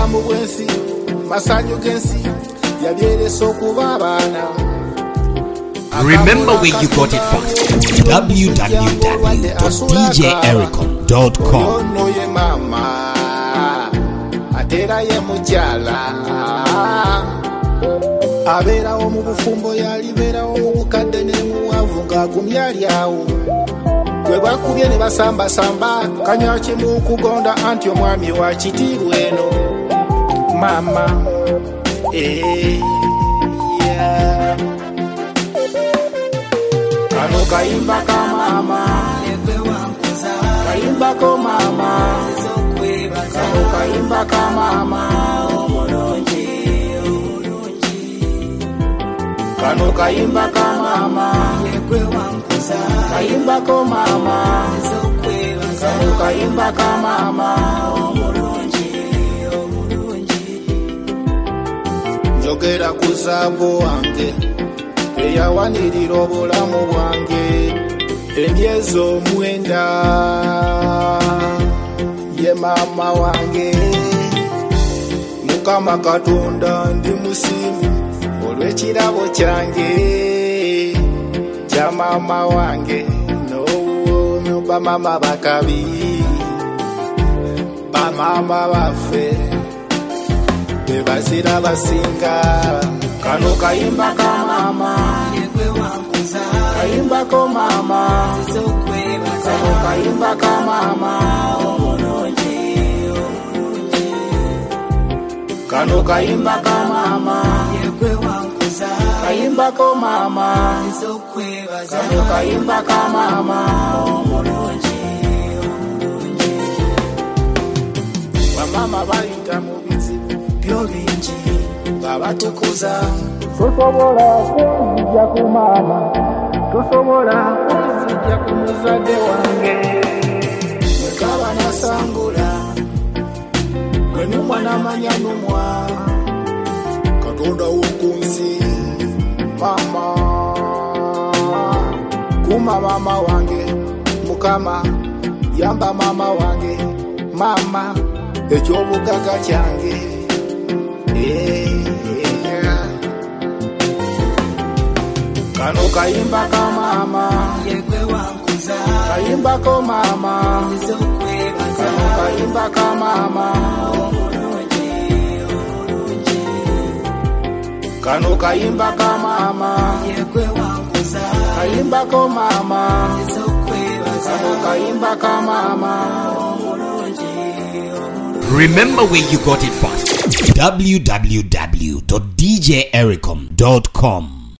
obulamu bw'ensi masanyu g'ensi yabyeresa okuba abaana. Remember where you got it first. www.djericom.com. Ono ye mama atera ye mukyala abeerawo mu bufumbo yalibeerawo mu bukadde ne mu bwavu ng'agumya ali awo bwe bakubye ne basambasamba kanyaki mu kugonda anti omwami wa kitiibwa eno mama yeah. Kano kayimba ka mama kayimba ko mama kano kayimba ka mama omulungi kano kayimba ka mama kayimba ko mama kano kayimba ka mama omulungi njogera ku zaabo wange eyawanirira obulamu bwange emyezi 9 ye mama wange. Mukama Katonda ndi musimu olw'ekirabo kyange kya mama wange. No bamama bakabi bamama baffe bebazira basinga. Kano kayimba ka mama kayimba ko mama kano kayimba ka mama omulungi kano kayimba ka mama kayimba ko mama kano kayimba ka mama omulungi. Bamama bayita mu bizibu byo bingi ng'abatukuza tusobola kuzijja ku mama tusobola kuzijja ku muzadde wange mwekaba nasangula mwenumwa namanya numwa Katonda w'okunsi mama kuma mama wange Mukama yamba mama wange mama ekyobugaga kyange Kano kayimba ka mama kayimba ko mama kano kayimba ka mama kano kayimba ka mama kayimba ko mama kano kayimba ka mama. Remember where you got it first. www.djericom.com.